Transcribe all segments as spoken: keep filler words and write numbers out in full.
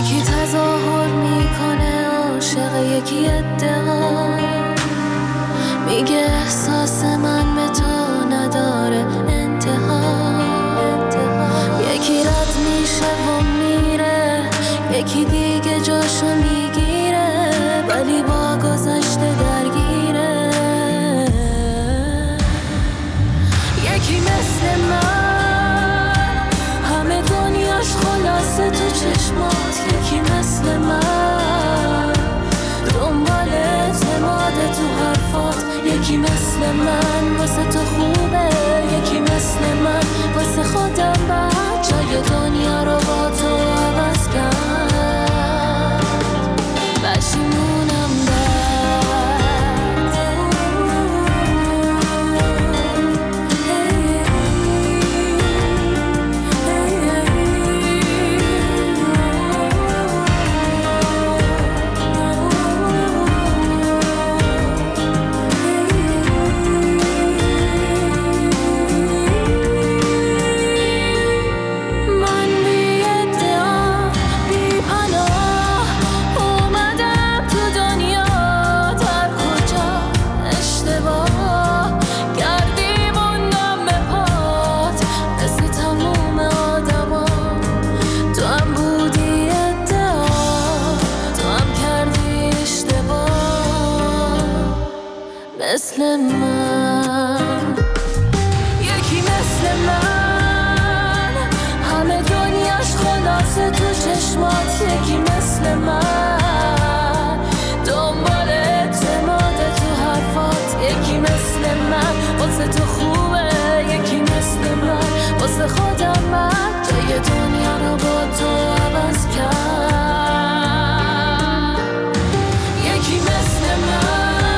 یکی تظاهر میکنه عاشق یکی ادعا، میگه احساس من به تو نداره انتها. یکی رد میشه و میره، یکی دیگه جاشو میگیره، ولی با گذشته درگیره. یکی مثل من همه دنیاش خلاصه تو چشمات، یکی مثل من دنبال اعتماد تو حرفات، یکی مثل من واسه تو خوبه، یکی مثل من واسه خودم بد جای دنیا رو با تو عوض کرد. پشیمونم مثل من، یکی مثل من همه دنیاش خلاصه تو چشمات، یکی مثل من دنبال اعتماد تو حرفات، یکی مثل من واسه تو خوبه، یکی مثل من واسه خودم من جای دنیا رو با تو عوض کرد. یکی مثل من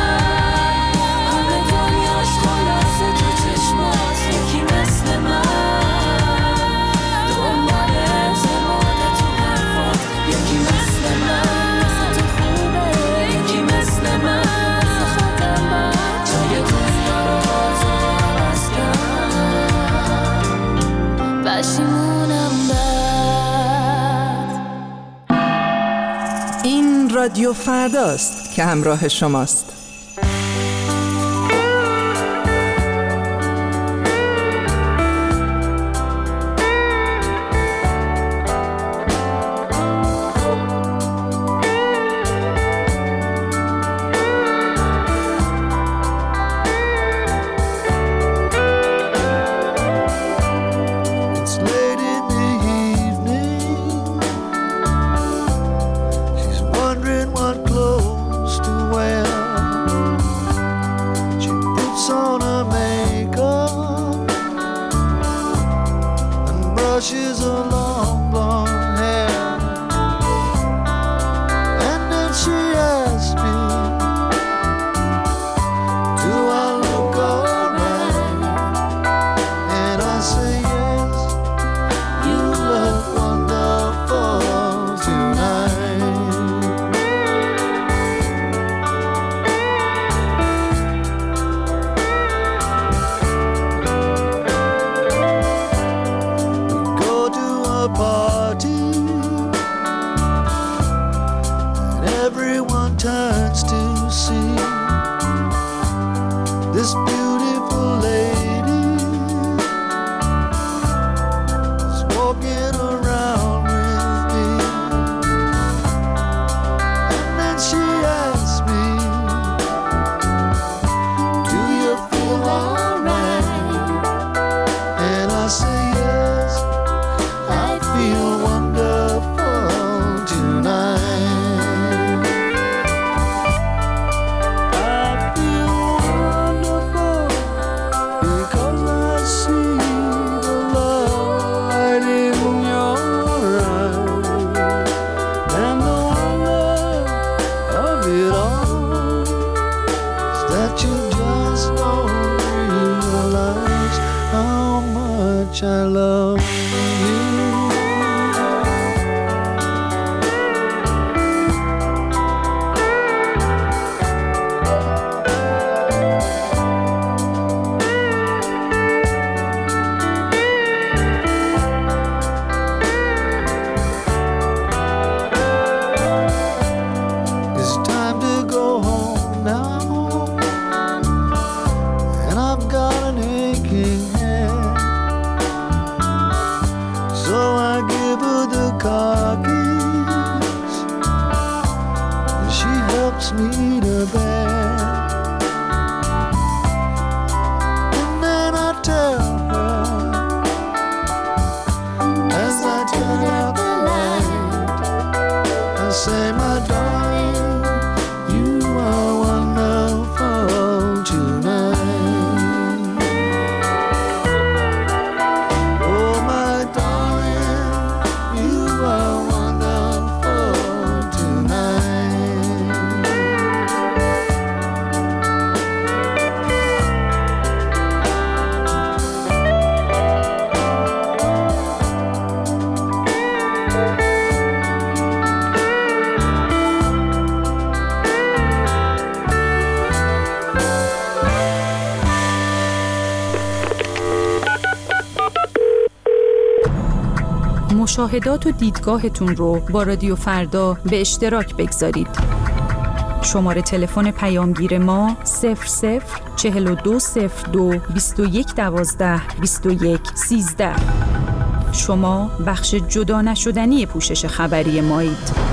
این رادیو فرداست که همراه شماست. مشاهدات و دیدگاهتون رو با رادیو فردا به اشتراک بگذارید. شماره تلفن پیامگیر ما صفر صفر چهل و دو صفر دو بیست و یک دوازده بیست و یک سیزده. شما بخش جدا نشدنی پوشش خبری مایید.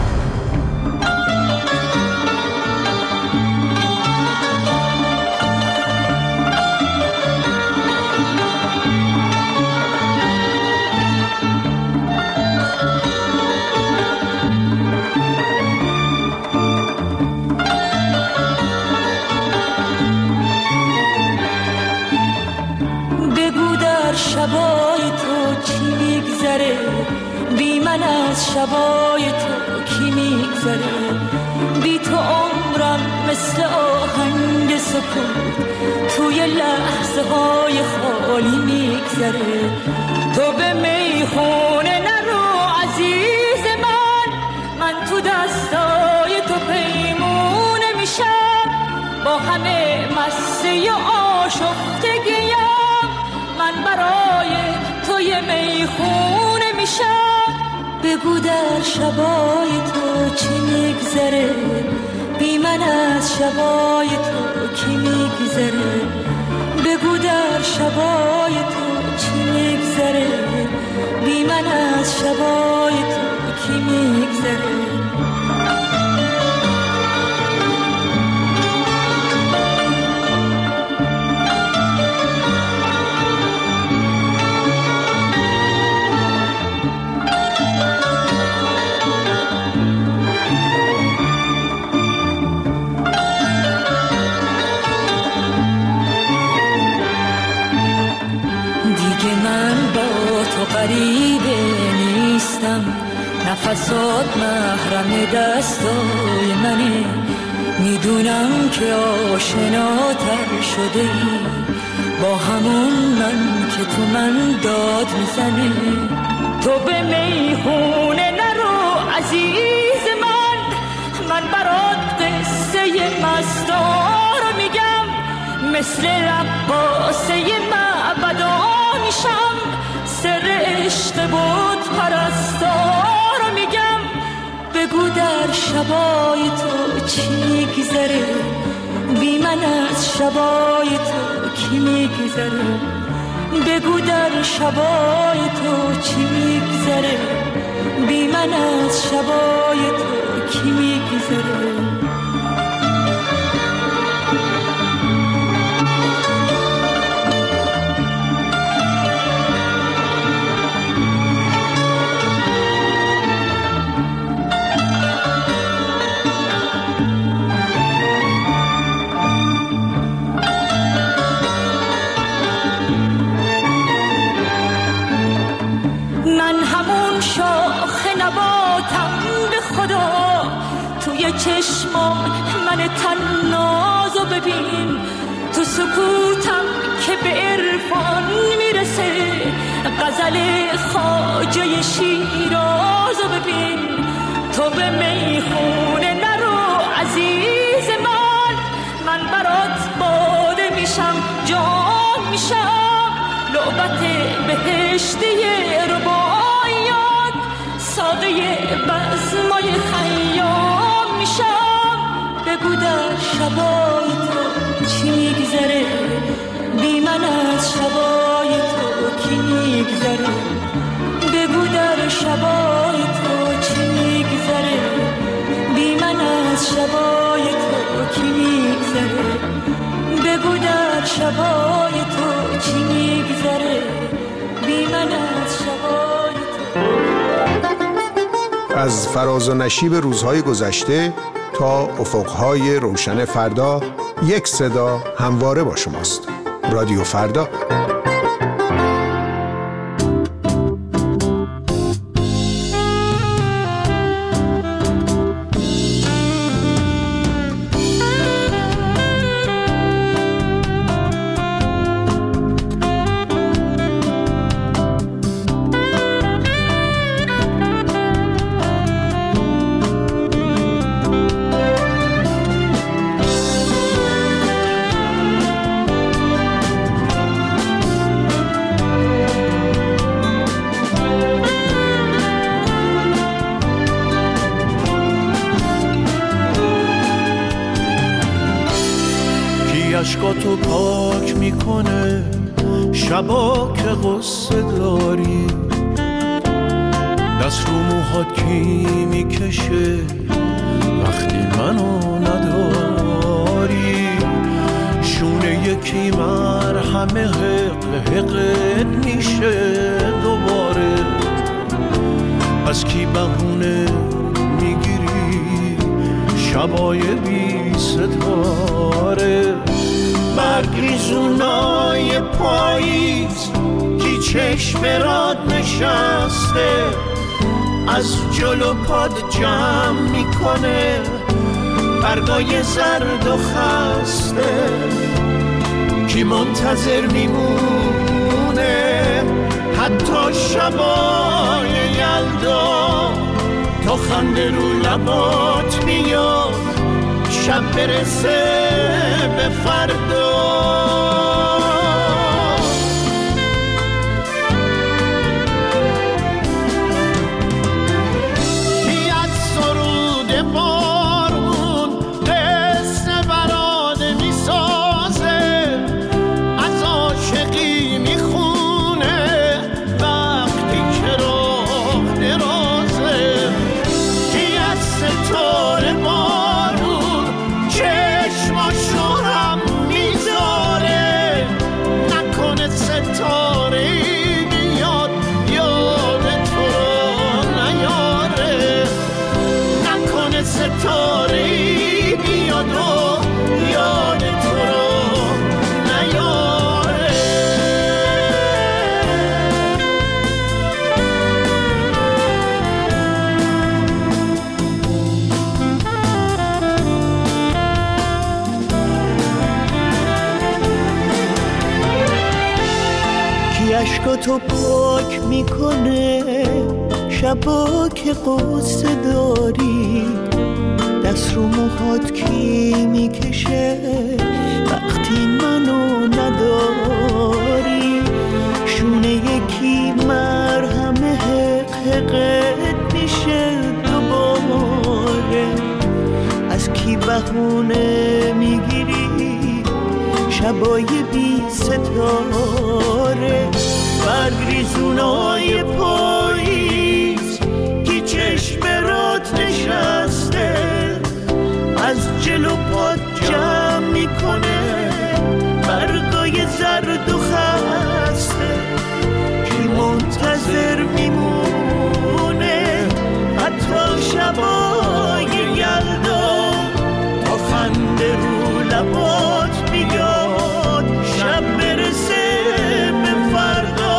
شبای تو چی میگذره، بی من از شبای تو کی میگذره، بی تو عمرم مثل آهنگ سکوت توی لحظه های خالی میگذره. تو به میخونه نرو عزیز من، من تو دستای تو پیمونه میشم، با همه مستی و آشفتگیم من برای توی میخونه میشم. بگو در شبای تو چی میگذره، بی من از شبای تو کی میگذره، بگو در شبای تو چی میگذره، بی من از شبای تو کی میگذره. غریبه نیستم، نفسات محرم دستای منه، میدونم که آشناتر شده ای با همون من که تو من داد میزنه. تو به میخونه نرو عزیز من، من برات قصه مستا رو میگم، مثل رقاصه معبدا میشم، سر عشق بود پرستار رو میگم. بگو در شبای تو چی میگذره، بی من از شبای تو کی میگذره، بگو در شبای تو چی میگذره، بی من از شبای تو کی میگذره. توی چشمام من تنازو ببین، تو سکوتم که به عرفان میرسه، غزل خواجه شیرازو ببین. تو به میخونه نرو عزیز من، من برات باده میشم جام میشم، لعبت بهشتی رباعیات، ساقه بزمای خیام میشم. بگو در شبای تو چی میگذره، بی من از شبای تو کی میگذره، بگو در شبای تو چی میگذره، بی من از شبای تو کی میگذره، بگو در شبای تو چی میگذره، بی من از شبای تو. از فراز و نشیب روزهای گذشته تا افقهای روشن فردا، یک صدا همواره با شماست. رادیو فردا. عشقاتو پاک میکنه شبا که غصه داری، دست رو موهات کی میکشه وقتی منو نداری، شونه یکی مرهمه حق حقت میشه دوباره، از کی بهونه میگیری شبای بی ستاره، برگریزونای پاییز کی چشم راد نشسته، از جلو پاد جمع میکنه برگای زرد و خسته، کی منتظر میمونه حتی شبای یلدا، تا خنده رو لبات میاد شب برسه به فردا. کی از سرود بارون قصه براده میسازه، از عاشقی میخونه وقتی که راه درازه، کی از ستاره بارون چشماشو هم میذاره، نکنه ستاره بیاد یاد تو رو نیاره، نکنه ستاره بیاد و یاد تو رو نیاره. کی عشقاتو پاک میکنه شبا که قصه داری، دست رو موهات کی میکشه وقتی منو نداری، شونه یکی مرهمه حق حقت میشه دوباره، از کی بهونه میگیری شبای بی ستاره، برگریزونای پاییز کی چشم رات نشسته، از جلو پاد جمع میکنه برگای زرد و خسته، کی منتظر میمونه حتی شبای یلدا، تا خنده رو لبات بیاد شب برسه به فردا.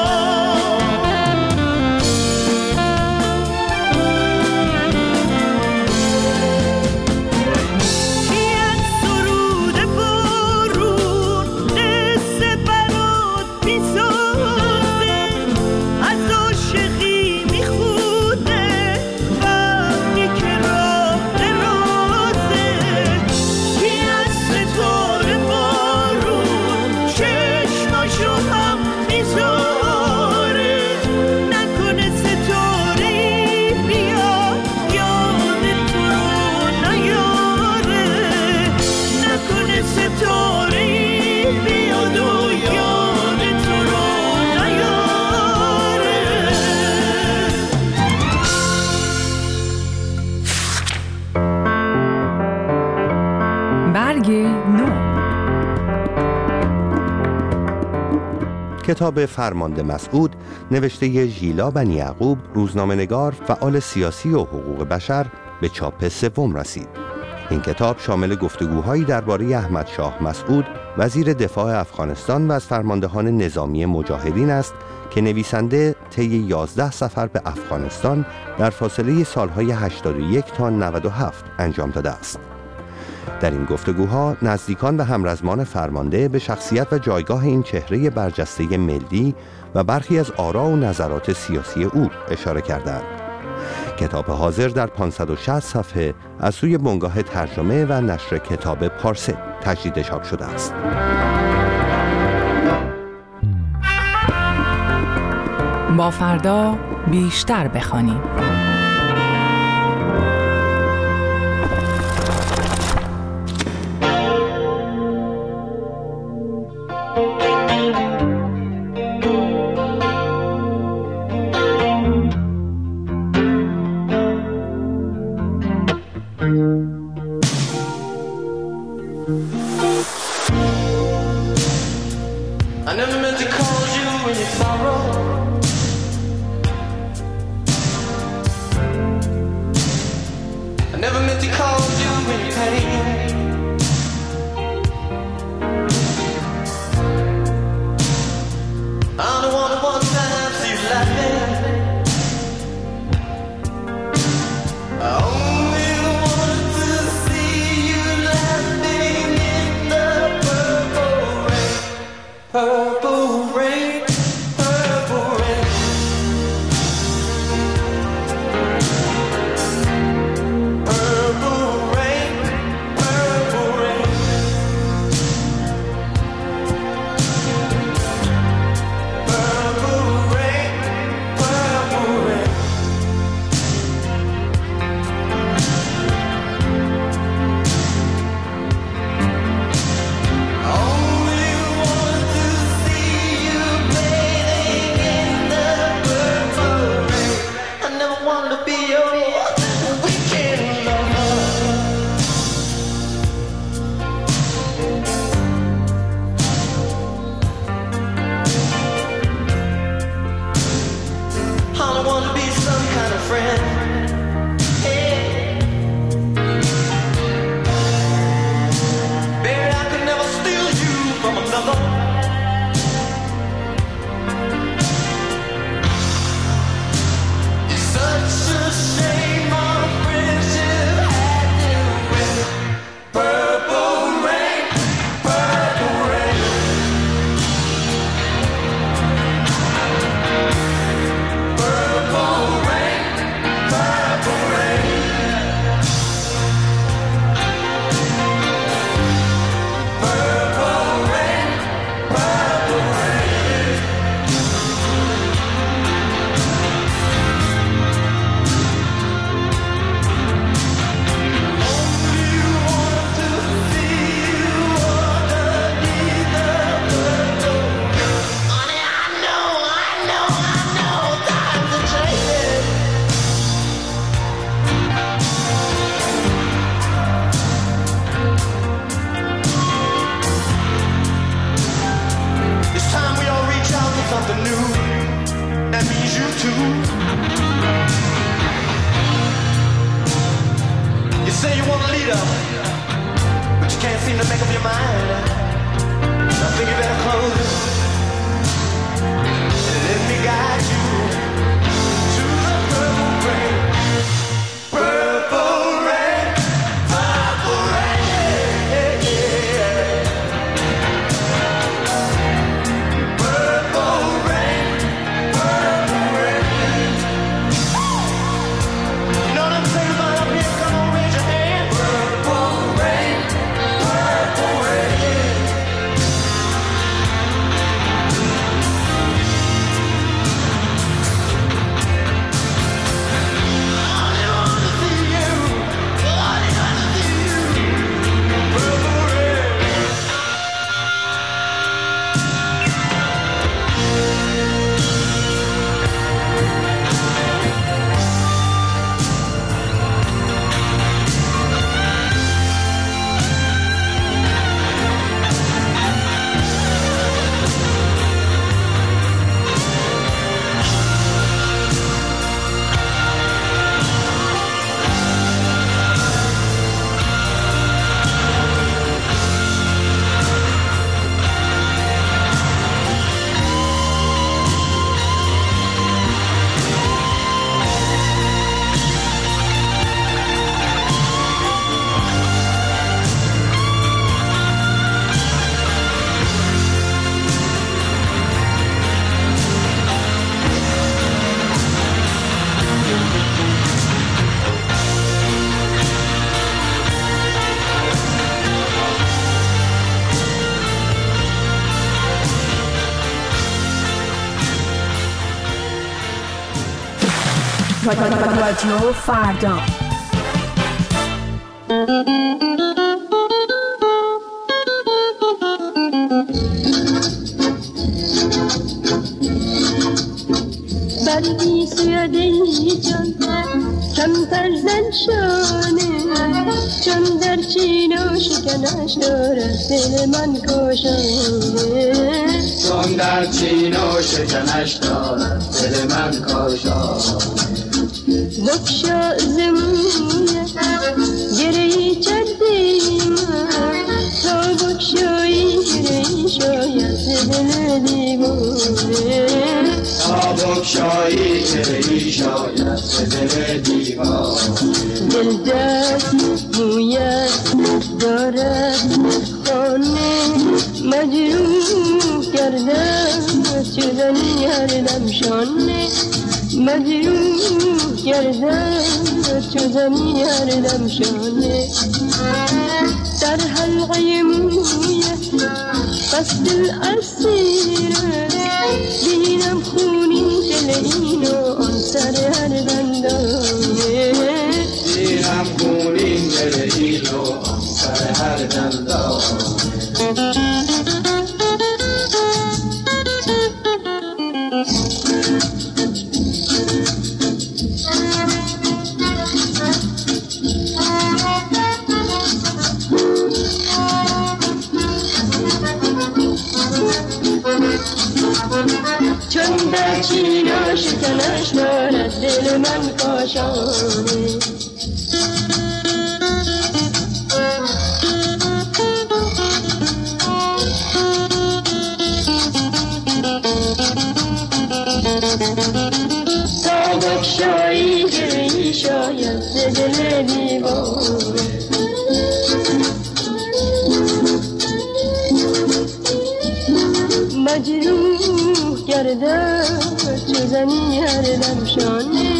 کتاب فرمانده مسعود نوشته ژیلا بنی یعقوب، روزنامه‌نگار، فعال سیاسی و حقوق بشر، به چاپ سوم رسید. این کتاب شامل گفتگوهایی درباره احمد شاه مسعود، وزیر دفاع افغانستان و از فرماندهان نظامی مجاهدین است که نویسنده طی یازده سفر به افغانستان در فاصله سالهای هشتاد و یک تا نود و هفت انجام داده است. در این گفتگوها نزدیکان و همرزمان فرمانده به شخصیت و جایگاه این چهره برجسته ملی و برخی از آرا و نظرات سیاسی او اشاره کردند. کتاب حاضر در پانصد و شصت صفحه از سوی بنگاه ترجمه و نشر کتاب پارسه تجدید چاپ شده است. با فردا بیشتر بخوانیم. رادیو فردا. بردی سویده جان کمتر زن شانه جان در چین و شکنش دارد دل من کاشانه جان در چین و شکنش دارد دل من کاشانه بکشا زمونه گرهی چردی من تا بکشایی گرهی شاید دل دیوانه تا بکشایی گرهی شاید دل دیوانه دل دست مویت دارد خانه مجروح کردم شدنی هر دم شانه مجروح کردم شدنی هر دم شانه در حلقه مویت قصد الاسیره بینم خونین دل اینو آن سر هر دندانه بینم خونین دل اینو آن سر هر دندانه شکنش دارد دل من کاشانه. تا بخشایی گری شاید ز دل دیوانه. مجروح گردد چو زنی هر دم شانه.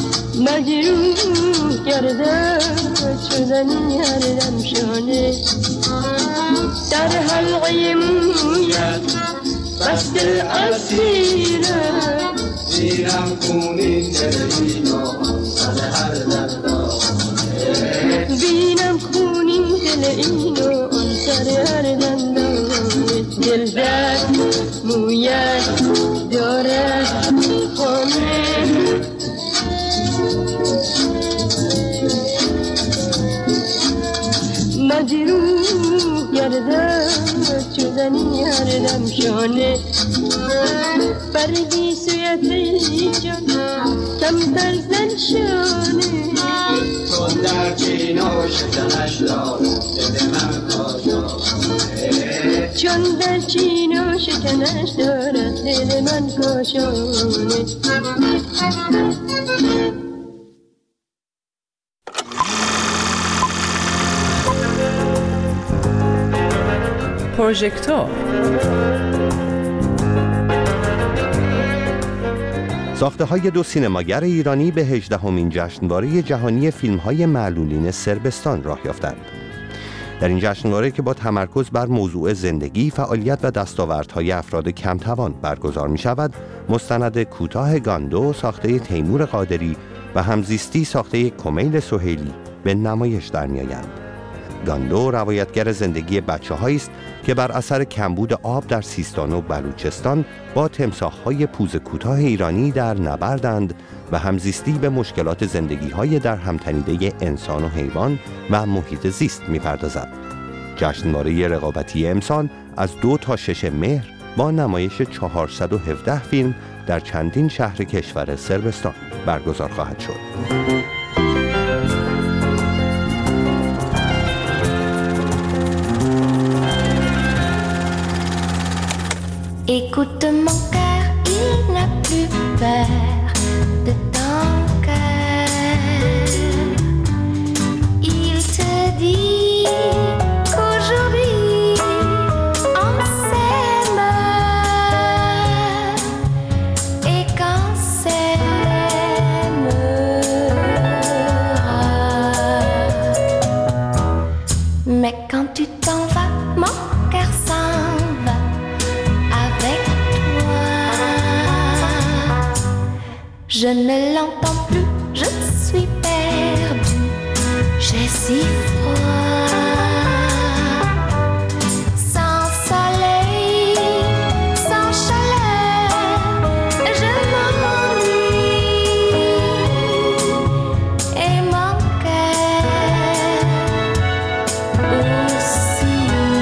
مجروح گردد چو زنی هر دم شانه. در حلقه مویت بس دل اسیرم، زیرم خونین دل اینو سر هر دندانه. بینم خونین دل اینو سر هر دندانه. دل در مویت دارد خانه. مجروح گردد چو زنی هر دم شانه. برگی سویت ای جان کمتر زن شانه. چون در چین و شکنش دارد دل من کاشانه. چون در چین و شکنش دارد دل من کاشانه. پروژکتور ساخته‌های دو سینماگر ایرانی به هجدهمین جشنواره جهانی فیلم‌های معلولین صربستان راه یافتند. در این جشنواره که با تمرکز بر موضوع زندگی، فعالیت و دستاوردهای افراد کم‌توان برگزار می‌شود، مستند کوتاه گاندو ساخته تیمور قادری و همزیستی ساخته کمیل سهیلی به نمایش در می‌آیند. گاندو روایتگر زندگی بچه‌هایی است که بر اثر کمبود آب در سیستان و بلوچستان با تمساح‌های پوز کوتاه ایرانی در نبردند و همزیستی به مشکلات زندگی‌های در همتنیده انسان و حیوان و محیط زیست می‌پردازد. جشنواره رقابتی امسال از دو تا شش مهر با نمایش چهارصد و هفده فیلم در چندین شهر کشور صربستان برگزار خواهد شد. Écoute mon cœur, il n'a plus peur de ton cœur. Il te dit qu'aujourd'hui on s'aime et qu'on s'aimera. Mais quand tu t'en vas, mon cœur s'en va. Je ne l'entends plus, je suis perdue, j'ai si froid. Sans soleil, sans chaleur, je m'ennuie. Et mon cœur aussi.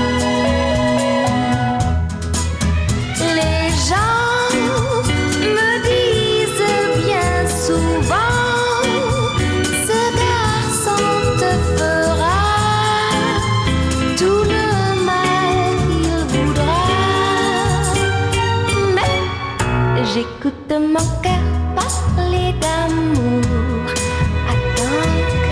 Les gens me disent souvent, ce garçon te fera tout le mal qu'il voudra. Mais j'écoute mon cœur parler d'amour à ton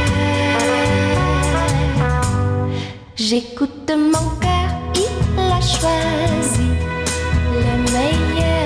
cœur. J'écoute mon cœur, il a choisi le meilleur.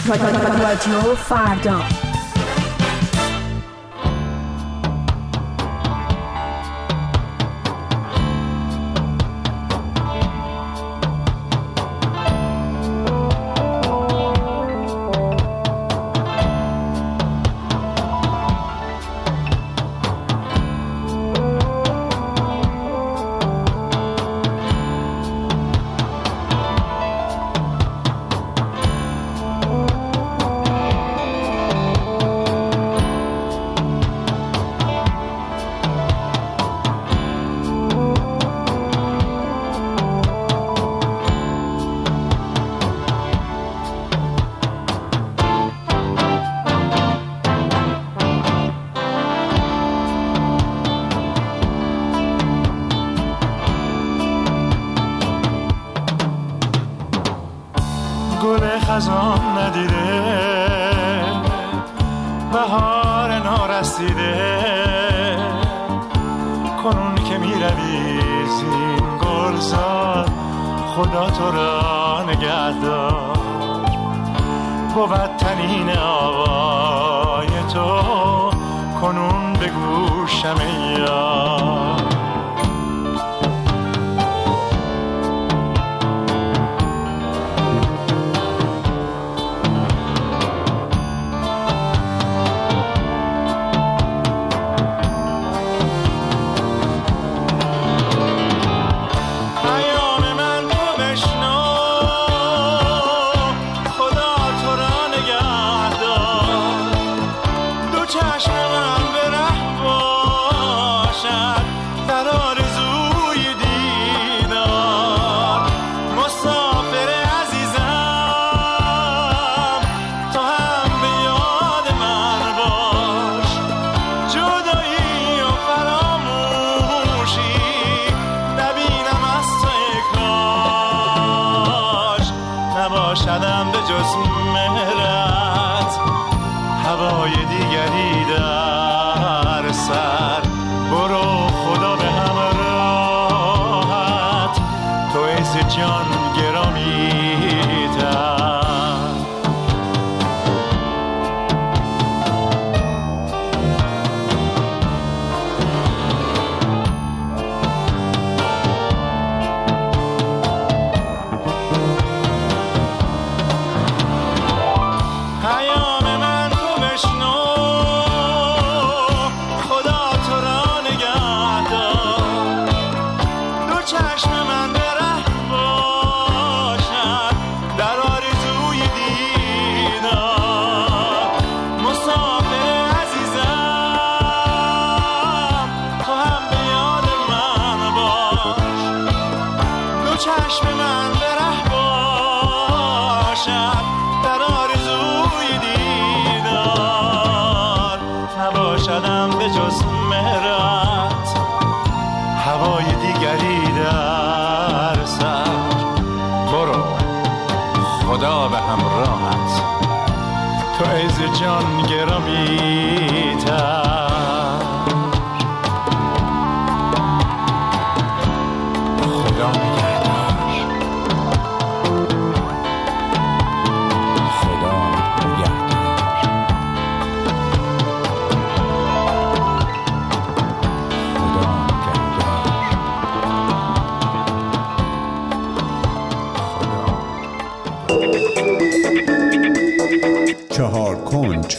رادیو فردا. گل خزان ندیده بهار نارسیده کنون که می روی زین گلزار خدا تو را نگه دار بود تنین آوای تو کنون به گوشم یار نباشدم به جز مهرت هوای دیگری در سر برو خدا به همراهت تو عز جان گرامی تر نباشدم به جز مهرت هوای دیگری در سر برو خدا به همراهت تو عز جان گرامی تر خدا نگهدار خدا نگهدار چهار کنج.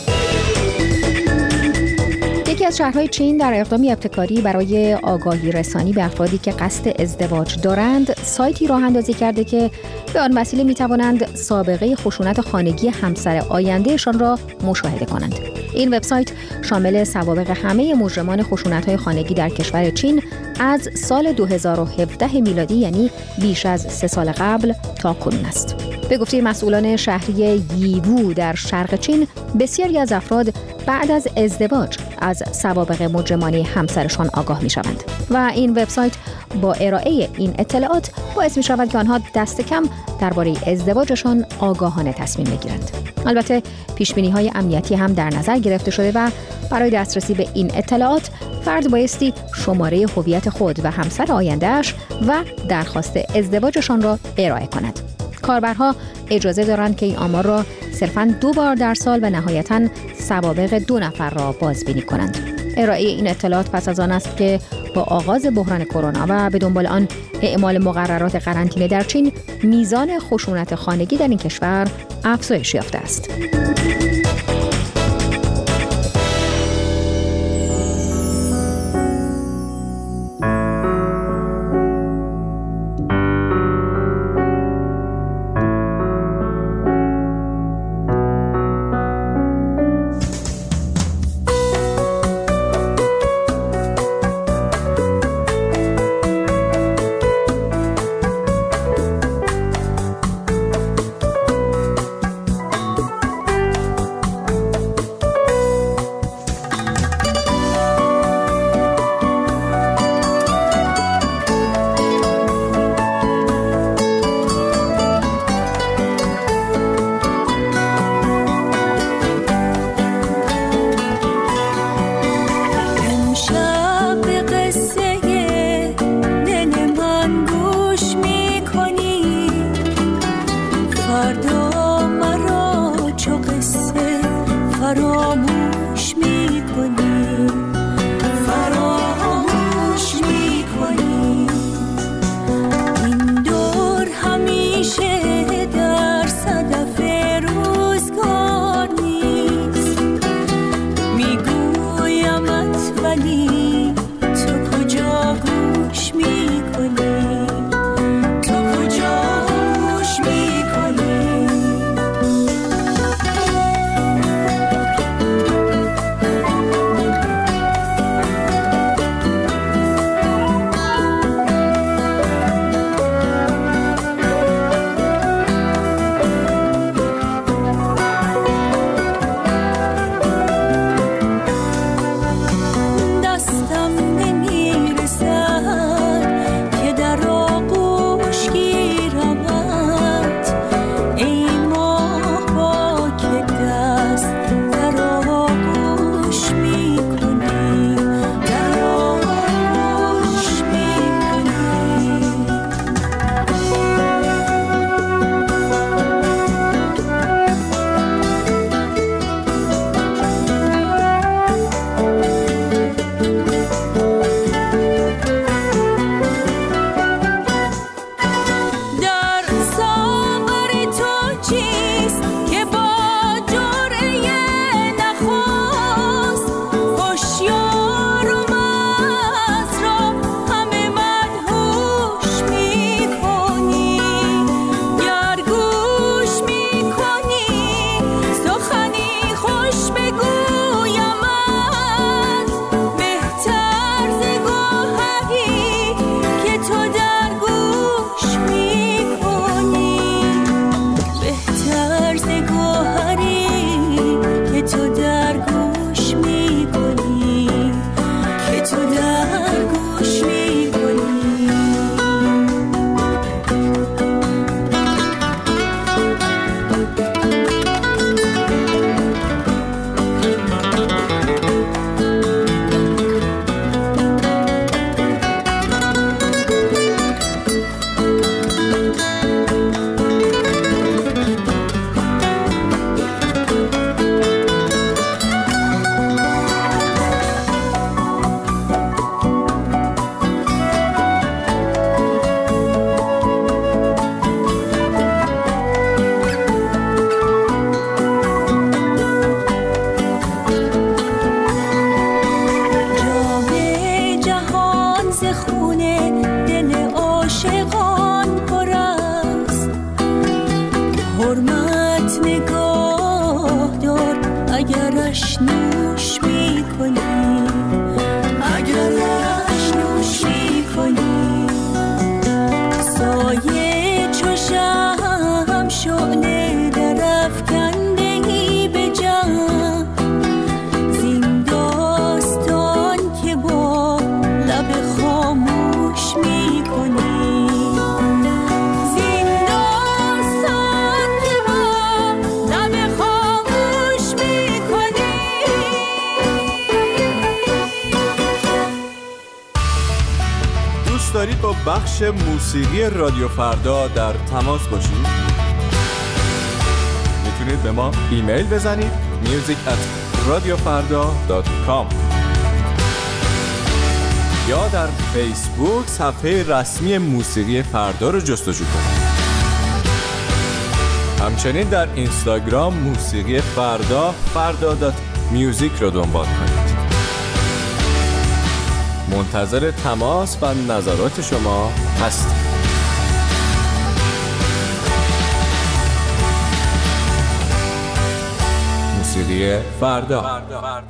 یکی از شهرهای چین در اقدامی ابتکاری برای آگاهی رسانی به افرادی که قصد ازدواج دارند سایتی راه اندازی کرده که به آن وسیله می توانند سابقه خشونت خانگی همسر آیندهشان را مشاهده کنند. این وبسایت شامل سوابق همه مجرمان خشونت‌های خانگی در کشور چین از سال دو هزار و هفده میلادی یعنی بیش از سه سال قبل تا کنون است. به گفته مسئولان شهری ییوو در شرق چین بسیاری از افراد بعد از ازدواج از سوابق مجرمانه همسرشان آگاه می شوند و این وبسایت با ارائه این اطلاعات باعث می شود که آنها دست کم درباره ازدواجشان آگاهانه تصمیم بگیرند. البته پیشبینی های امنیتی هم در نظر گرفته شده و برای دسترسی به این اطلاعات فرد بایستی شماره هویت خود و همسر آینده‌اش و درخواست ازدواجشان را ارائه کند. کاربرها اجازه دارند که این آمار را صرفاً دو بار در سال و نهایتاً سوابق دو نفر را بازبینی کنند. ارائه این اطلاعات پس از آن است که با آغاز بحران کرونا و به دنبال آن اعمال مقررات قرنطینه در چین، میزان خشونت خانگی در این کشور افزایش یافته است. دارید با بخش موسیقی رادیو فردا در تماس باشید؟ میتونید به ما ایمیل بزنید میوزیک ات رادیو فردا دات کام یا در فیسبوک صفحه رسمی موسیقی فردا رو جستجو کنید. همچنین در اینستاگرام موسیقی فردا فردا دات میوزیک رو دنبال کنید. منتظر تماس و نظرات شما هستیم. موسیقی فردا.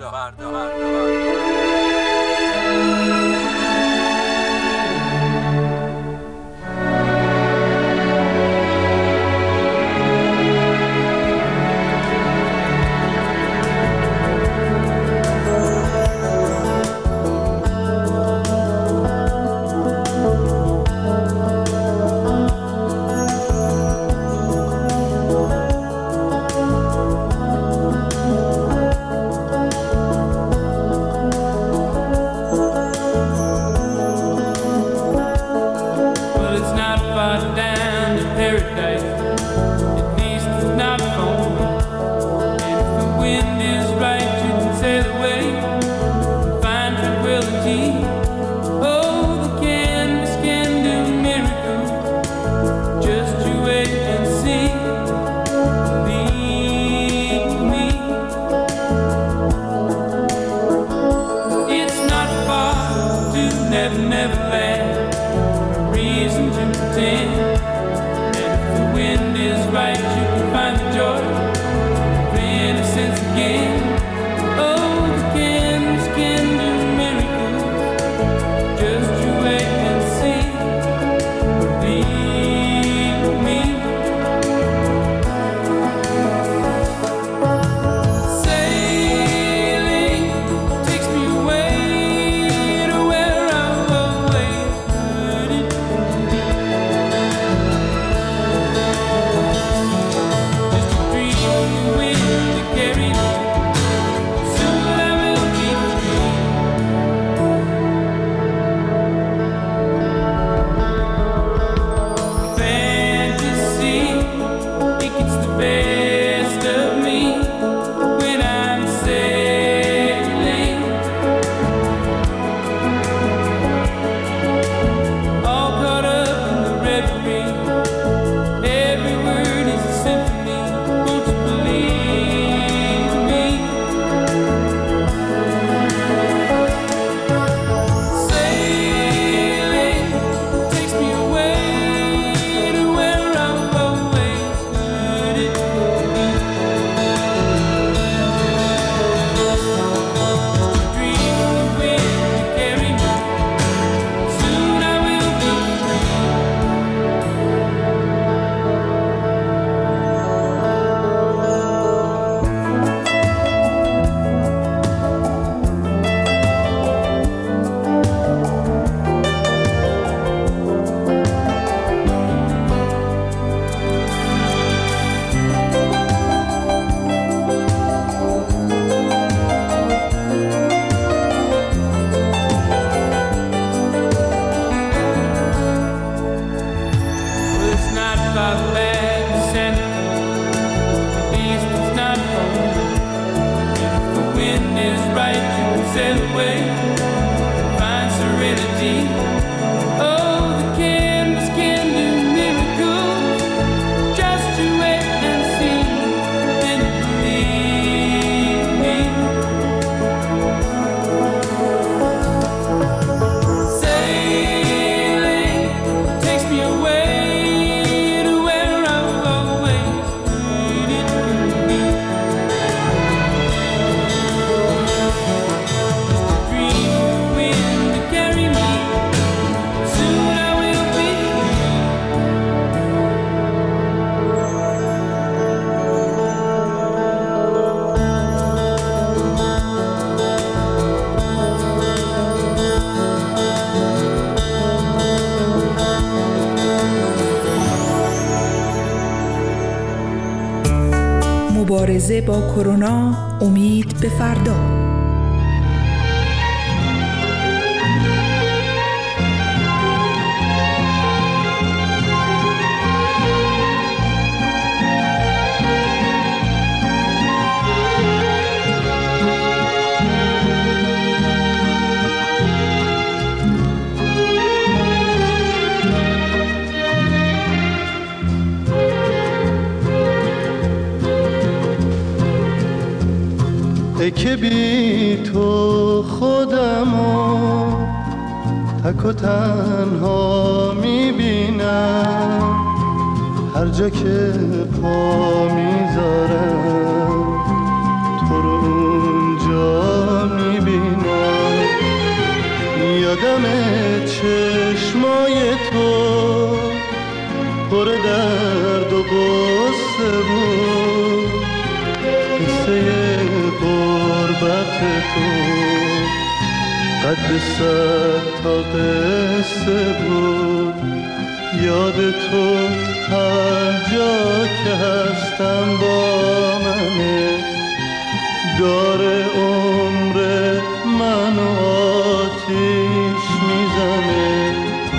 مبارزه با کرونا، امید به فردا. ای که بی تو خودمو تک و تنها میبینم، هر جا که پا میذارم تو رو اونجا میبینم. یادم چشمای تو پر درد و غصه بود، قصه غربت تو قد صد تا قصه بود. یاد تو هر جا که هستم با منه، داره عمر منو آتیش میزنه.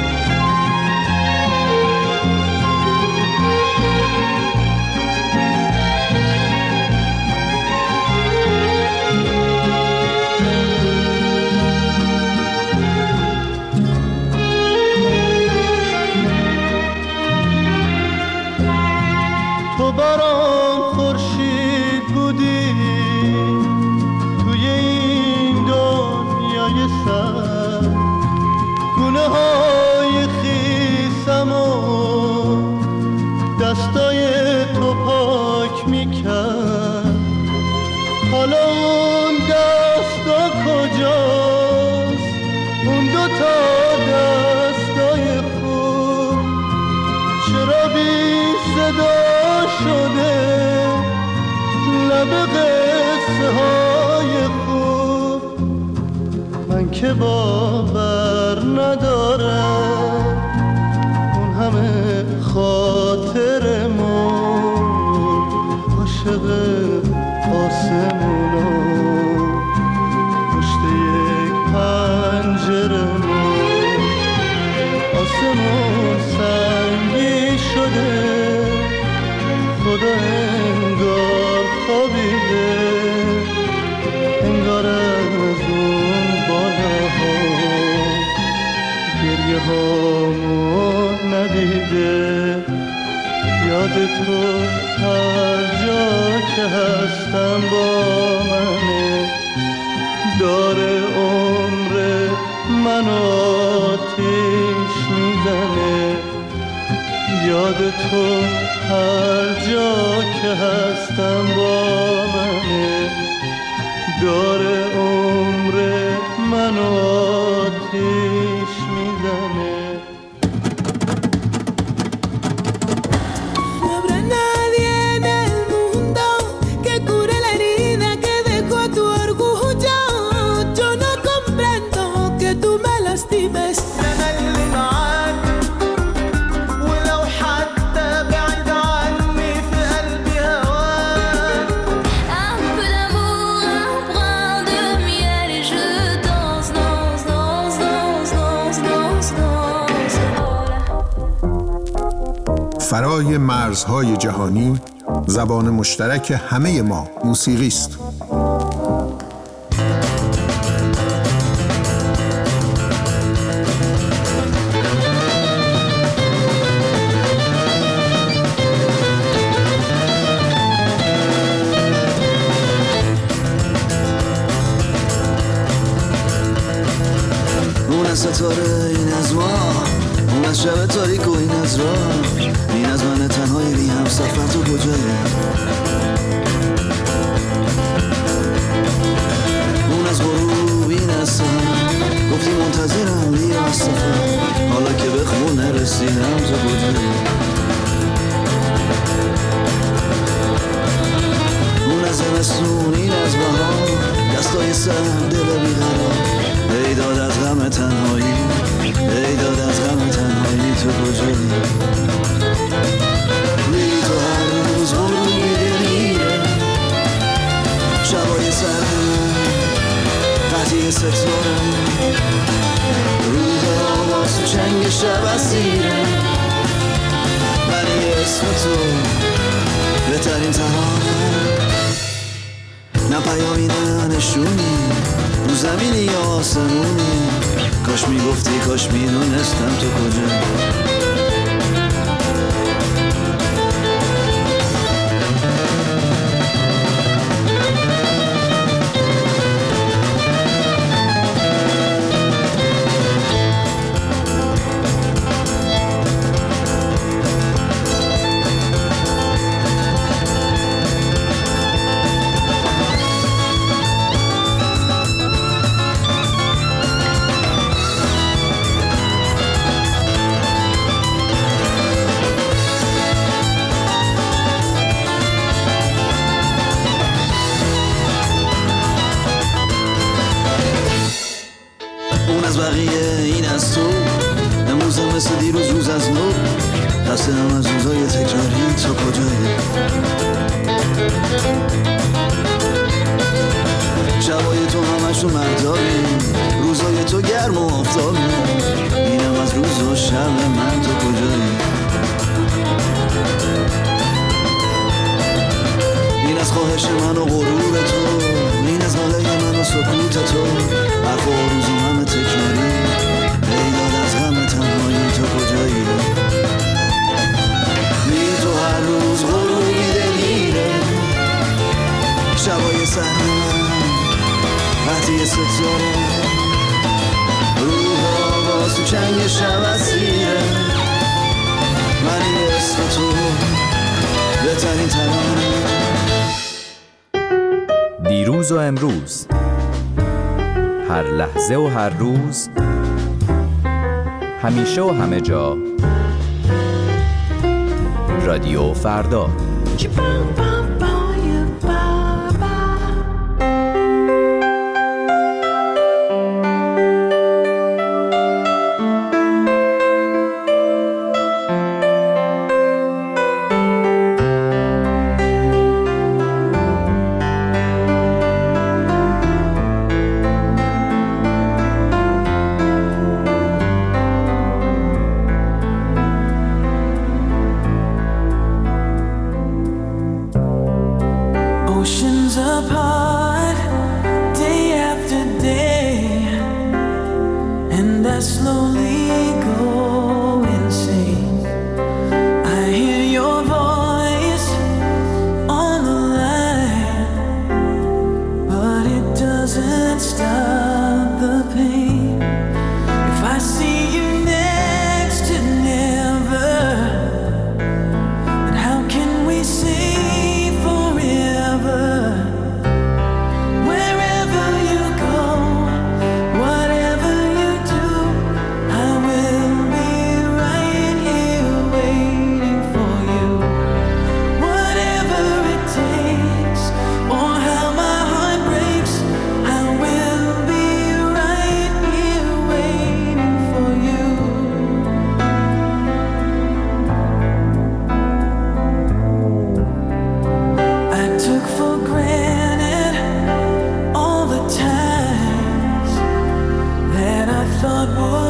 تو برام خورشید بودی توی این دنیای سر، گونه های خیسم و دستای تو پاک میکرد. حالا اون دستا کجاست، اون دوتا دستای خوب چرا بی صدا شده لب قصه های خوب؟ من که باور ندارم اون همه خاطرمون عاشق آسمونا پشت یک پنجرمون. آسمون سنگی شده، خدا انگار خوابیده، انگار از اون بالاها گریه هامو ندیده. یاد تو هر جا که هستم با منه، داره عمر منو آتیش میزنه. یاد تو هر جا که هستم با منه، داره عمر منو آتیش میزنه. فرای مرزهای جهانی، زبان مشترک همه ما موسیقی است. اون از ستاره، این از ما، اون از شب تاریک و این از راه، این از من تنهای بی هم سفر. تو کجایی؟ اون از غروب، این از سهر، گفتی منتظرم بیا از سفر. حالا که به خونه رسیدم تو کجایی؟ اون از زمستون، این از بهار، دستای سر، دل بیقرار. ای داد از غم تنهایی، ای داد از غم تنهایی. تو کجایی؟ بی تو هر روز مرو میده میره، شبای سر قطعی ستاره، روز آواز تو چنگ شب اسیره. ولی اسم تو بهترین ترانه، نه پیامی نه نشونی، رو زمینی یا آسمونی. کاش میگفتی، کاش میدونستم تو کجایی. از بقیه این از تو، امروزم مثل دیروز روز از نو، خسته هم از روزای تکراری. تو کجایی؟ شبای تو همشون مهتابی، روزای تو گرم و آفتابی، اینم از روز و شب من. تو کجایی؟ این از خواهش من و غرور تو، این از ناله من و سکوت تو، حرف و روز و همه تکراری، بیداد از غم تنهایی. تو کجایی؟ بی تو هر روز غروبی دلیره، شبای سر من وقتی ستاره، روح آواز تو چنگ شب اسیره، من این اسم تو بهترین ترانه. دیروز و امروز، هر لحظه و هر روز، همیشه و همه جا، رادیو فردا. thought would